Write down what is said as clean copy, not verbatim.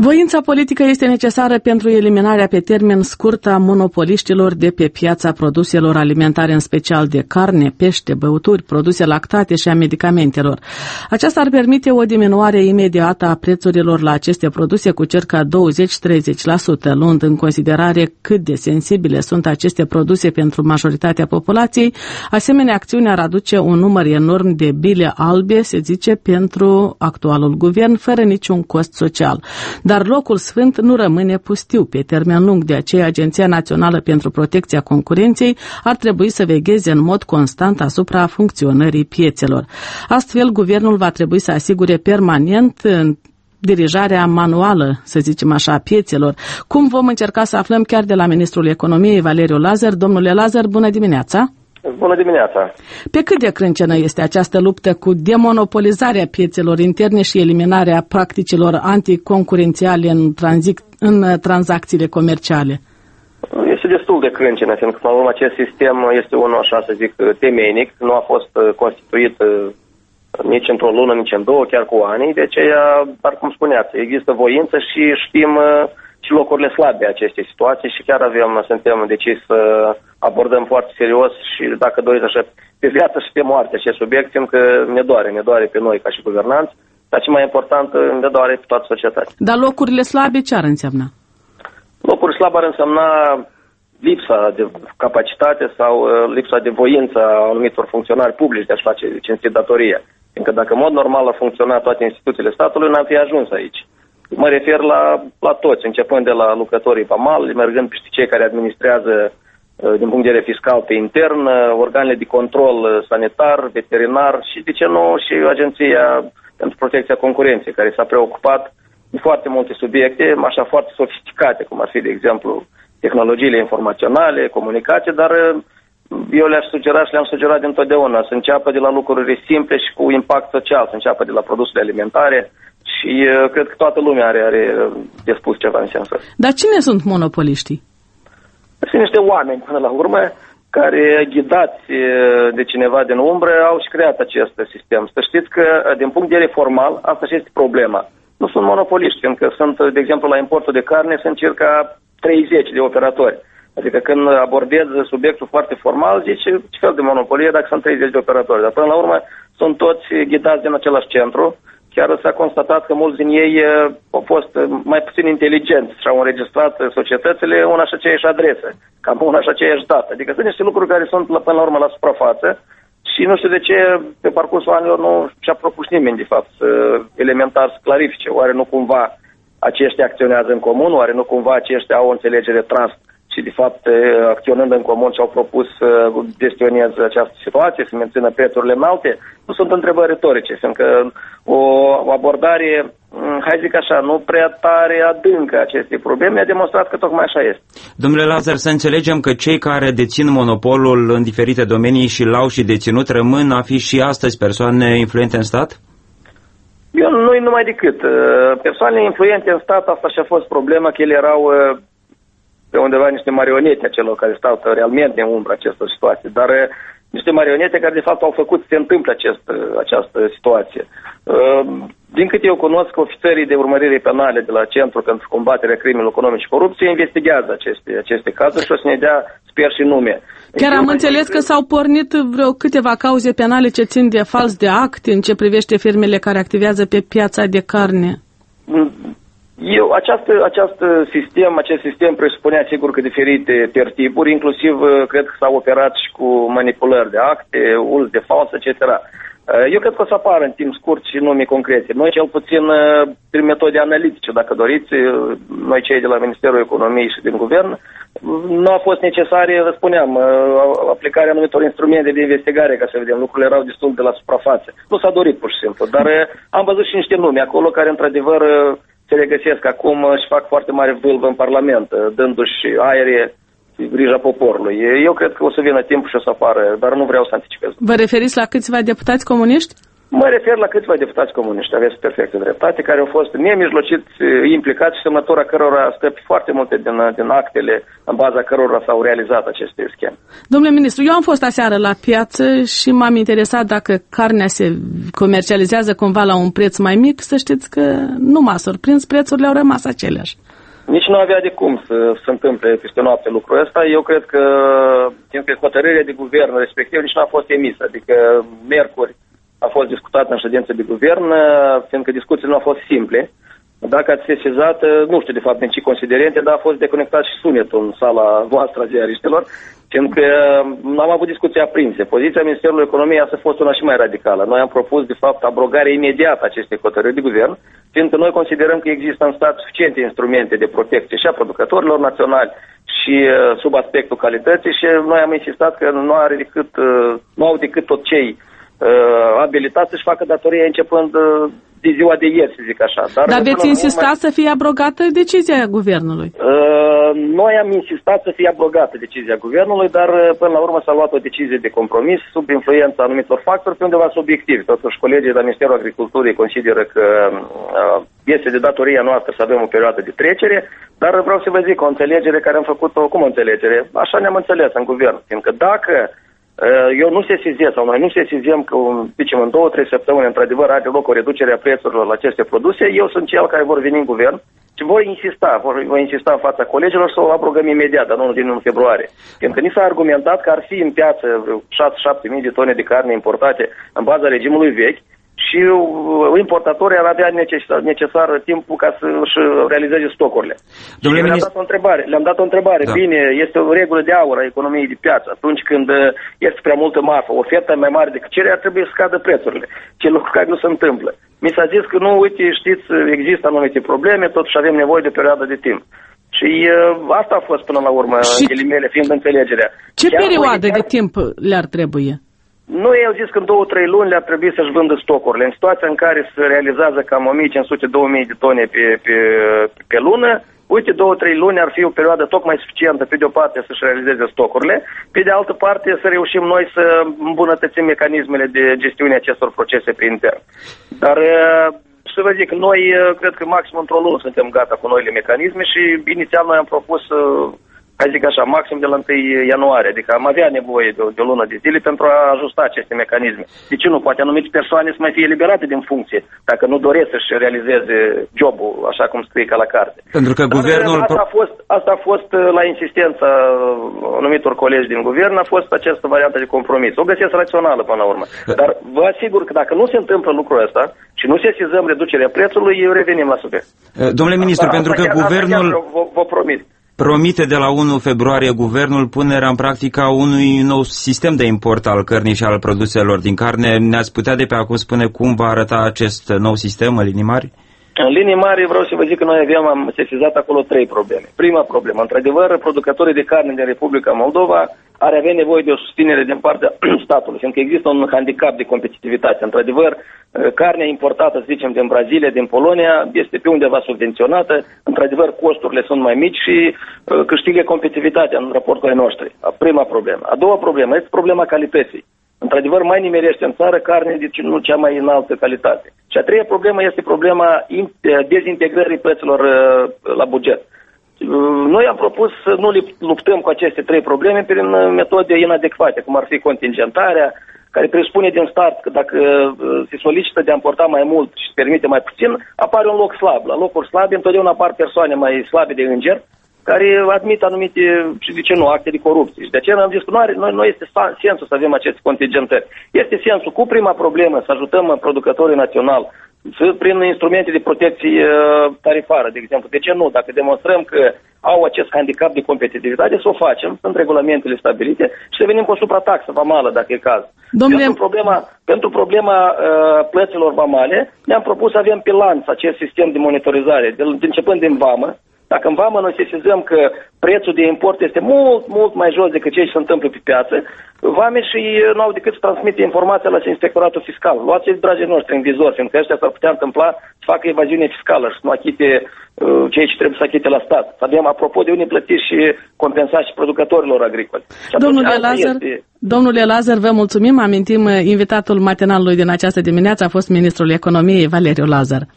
Voința politică este necesară pentru eliminarea pe termen scurt a monopoliștilor de pe piața produselor alimentare, în special de carne, pește, băuturi, produse lactate și a medicamentelor. Aceasta ar permite o diminuare imediată a prețurilor la aceste produse cu circa 20-30%, luând în considerare cât de sensibile sunt aceste produse pentru majoritatea populației. Asemenea, acțiunea ar aduce un număr enorm de bile albe, se zice, pentru actualul guvern, fără niciun cost social. Dar locul sfânt nu rămâne pustiu pe termen lung, de aceea Agenția Națională pentru Protecția Concurenței ar trebui să vegheze în mod constant asupra funcționării piețelor. Astfel, guvernul va trebui să asigure permanent dirijarea manuală, să zicem așa, a piețelor. Cum vom încerca să aflăm chiar de la Ministrul Economiei, Valeriu Lazar. Domnule Lazar, bună dimineața! Bună dimineața! Pe cât de crâncenă este această luptă cu demonopolizarea piețelor interne și eliminarea practicilor anticoncurențiale în tranzacțiile comerciale? Este destul de crâncenă, pentru că, până la urmă, acest sistem este unul, așa să zic, temeinic. Nu a fost constituit nici într-o lună, nici în două, chiar cu ani. De aceea, dar cum spuneați, există voință și știm și locurile slabe acestei situații și chiar suntem deciși să abordăm foarte serios și, dacă doriți așa, pe viață și pe moarte acest subiect, fiindcă ne doare pe noi ca și guvernanți, dar ce mai important, ne doare pe toată societatea. Dar locurile slabe ce ar însemna? Locuri slabe ar însemna lipsa de capacitate sau lipsa de voință a anumitor funcționari publici de a-și face cinstit datoria. Fiindcă dacă în mod normal ar funcționa toate instituțiile statului, n-am fi ajuns aici. Mă refer la toți, începând de la lucrătorii vamali, mergând peste cei care administrează din punct de vedere fiscal pe intern, organele de control sanitar, veterinar și, de ce nu, și Agenția pentru Protecția Concurenței, care s-a preocupat de foarte multe subiecte, așa foarte sofisticate, cum ar fi, de exemplu, tehnologiile informaționale, comunicație, dar eu le-aș sugera și le-am sugerat dintotdeauna să înceapă de la lucruri simple și cu impact social, să înceapă de la produsele alimentare și cred că toată lumea are de spus ceva în sensul ăsta. Dar cine sunt monopoliștii? Sunt niște oameni, până la urmă, care, ghidați de cineva din umbră, au și creat acest sistem. Să știți că, din punct de vedere formal, asta și este problema. Nu sunt monopoliști, fiindcă sunt, de exemplu, la importul de carne, sunt circa 30 de operatori. Adică când abordez subiectul foarte formal, zice ce fel de monopolie dacă sunt 30 de operatori. Dar până la urmă sunt toți ghidați din același centru. Chiar s-a constatat că mulți din ei au fost mai puțin inteligenți și au înregistrat societățile una și aceeași adresă, cam una și aceeași dată. Adică sunt niște lucruri care sunt până la urmă la suprafață și nu știu de ce pe parcursul anilor nu și-a propus nimeni, de fapt, elementar să clarifice. Oare nu cumva aceștia acționează în comun, oare nu cumva aceștia au o înțelegere trans și, de fapt, acționând în comun și-au propus să gestioneze această situație, să mențină prețurile înalte? Nu sunt întrebări retorice, fiindcă o abordare, hai zic așa, nu prea tare adâncă acestei probleme a demonstrat că tocmai așa este. Domnule Lazar, să înțelegem că cei care dețin monopolul în diferite domenii și l-au și deținut rămân a fi și astăzi persoane influente în stat? Eu nu numai decât. Persoanele influente în stat, asta și-a fost problema, că ele erau pe undeva niște marionete a celor care stau realmente în umbra acestor situații, dar niște marionete care de fapt au făcut să se întâmple această situație. Din câte eu cunosc, ofițerii de urmărire penale de la Centrul pentru Combaterea Crimelor Economice și Corupție investigează aceste cazuri și o să ne dea, sper, și nume. Chiar am înțeles că s-au pornit vreo câteva cauze penale ce țin de fals de act în ce privește firmele care activează pe piața de carne. Acest sistem presupunea sigur că diferite tertipuri, inclusiv cred că s-au operat și cu manipulări de acte, uz de fals, etc. Eu cred că o să apară în timp scurt și nume concrete. Noi, cel puțin, prin metode analitice, dacă doriți, noi cei de la Ministerul Economiei și din Guvern, nu a fost necesară, spuneam, aplicarea anumitor instrumente de investigare, ca să vedem, lucrurile erau destul de la suprafață. Nu s-a dorit, pur și simplu, dar am văzut și niște nume acolo care, într-adevăr, se regăsesc acum și fac foarte mare vâlvă în Parlament, dându-și aere grija poporului. Eu cred că o să vină timpul și o să apară, dar nu vreau să anticipez. Vă referiți la câțiva deputați comuniști? Mă refer la câțiva deputați comuniști, aveți perfectă dreptate, care au fost nemijlocit implicați și semnătura cărora stă foarte multe din actele în baza cărora s-au realizat aceste scheme. Domnule ministru, eu am fost aseară la piață și m-am interesat dacă carnea se comercializează cumva la un preț mai mic. Să știți că nu m-a surprins, prețurile au rămas aceleași. Nici nu avea de cum să se întâmple peste noapte lucrul ăsta. Eu cred că, fiindcă hotărârea de guvern respectiv nici nu a fost emisă, adică miercuri a fost discutată în ședință de guvern, fiindcă discuțiile nu au fost simple. Dacă ați sesizat, nu știu de fapt în ce considerente, dar a fost deconectat și sunetul în sala voastră a ziariștilor, fiindcă am avut discuții aprinse. Poziția Ministerului Economiei a fost una și mai radicală. Noi am propus, de fapt, abrogarea imediată a acestei hotărâri de guvern, fiindcă noi considerăm că există în stat suficiente instrumente de protecție și a producătorilor naționali și sub aspectul calității și noi am insistat că nu au decât tot cei abilitați să-și facă datoria începând de ziua de ieri, să zic așa. Dar veți insista să fie abrogată decizia guvernului? Noi am insistat să fie abrogată decizia guvernului, dar până la urmă s-a luat o decizie de compromis sub influența anumitor factori pe undeva subiectiv. Totuși, colegii de la Ministerul Agriculturii consideră că este de datoria noastră să avem o perioadă de trecere, dar vreau să vă zic o înțelegere care am făcut-o, cum o înțelegere? Așa ne-am înțeles în guvern, fiindcă dacă eu nu sesizez sau noi nu sesizăm că, zicem, în 2-3 săptămâni, într-adevăr, are loc o reducere a prețurilor la aceste produse, eu sunt cel care vor veni în guvern și voi insista în fața colegilor să o abrogăm imediat, dar nu din 1 februarie. Fiindcă ni s-a argumentat că ar fi în piață 6-7 mii de tone de carne importate în baza regimului vechi și importatorii ar avea necesar timpul ca să-și realizeze stocurile. Le-am dat o întrebare. Da. Bine, este o regulă de aur a economiei de piață. Atunci când este prea multă marfă, oferta mai mare decât cererea, trebuie să scadă prețurile. Ce lucru care nu se întâmplă. Mi s-a zis că nu, uite, știți, există anumite probleme, totuși avem nevoie de o perioadă de timp. Și asta a fost până la urmă, ghilimele, fiind înțelegerea. Ce perioadă de timp le-ar trebui? Noi au zis că în 2-3 luni le-ar trebui să-și vândă stocurile. În situația în care se realizează cam 1500-2000 de tone pe lună, uite, 2-3 luni ar fi o perioadă tocmai suficientă, pe de o parte, să-și realizeze stocurile, pe de altă parte să reușim noi să îmbunătățim mecanismele de gestiune a acestor procese pe intern. Dar să vă zic, noi cred că maxim într-o lună suntem gata cu noile mecanisme și inițial noi am propus hai zic așa, maxim de la 1 ianuarie, adică am avea nevoie de o lună de zile pentru a ajusta aceste mecanisme. De ce nu? Poate anumite persoane să mai fie eliberate din funcție, dacă nu doresc să-și realizeze jobul, așa cum scrie ca la carte. Pentru că guvernul... Asta a fost la insistența anumitor colegi din guvern, a fost această variantă de compromis. O găsesc rațională până la urmă. Dar vă asigur că dacă nu se întâmplă lucrul ăsta și nu sesizăm reducerea prețului, revenim la subiect. Domnule ministru, pentru că guvernul... Vă promit. Promite de la 1 februarie guvernul punerea în practică a unui nou sistem de import al cărnii și al produselor din carne. Ne-ați putea de pe acum spune cum va arăta acest nou sistem în linii mari? În linii mari vreau să vă zic că noi am sesizat acolo 3 probleme. Prima problemă, într-adevăr, producătorii de carne din Republica Moldova ar avea nevoie de o susținere din partea statului, fiindcă există un handicap de competitivitate. Într-adevăr, carnea importată, să zicem, din Brazilia, din Polonia, este pe undeva subvenționată, într-adevăr, costurile sunt mai mici și câștigă competitivitatea în raport cu ai noștri. Prima problemă. A doua problemă este problema calității. Într-adevăr, mai nimerește în țară carne de nu cea mai înaltă calitate. Și a treia problemă este problema dezintegrării prețurilor la buget. Noi am propus să nu luptăm cu aceste 3 probleme prin metode inadecvate, cum ar fi contingentarea, care presupune din start că dacă se solicită de a importa mai mult și se permite mai puțin, apare un loc slab. La locuri slabe întotdeauna apar persoane mai slabe de înger, care admit anumite, și de ce nu, acte de corupție. Și de aceea am zis că nu este sensul să avem aceste contingentări. Este sensul cu prima problemă să ajutăm producătorii naționali prin instrumente de protecție tarifară, de exemplu. De ce nu? Dacă demonstrăm că au acest handicap de competitivitate, să o facem, sunt regulamentele stabilite și să venim cu o suprataxă vamală, dacă e caz. Pentru problema plăților vamale, ne-am propus să avem pe lanț acest sistem de monitorizare, începând din vamă, Dacă în vamă noi sesizăm că prețul de import este mult, mult mai jos decât ce se întâmplă pe piață, vameșii nu au decât să transmită informația la inspectoratul fiscal. Luați-ți, dragii noștri, în vizor, fiindcă ăștia s-ar putea întâmpla să facă evaziune fiscală și să nu achite ceea ce trebuie să achite la stat. Să avem, apropo de unii plătiți și compensați și producătorilor agricoli. Domnule Lazar, vă mulțumim. Amintim, invitatul matinalului din această dimineață a fost ministrul economiei, Valeriu Lazar.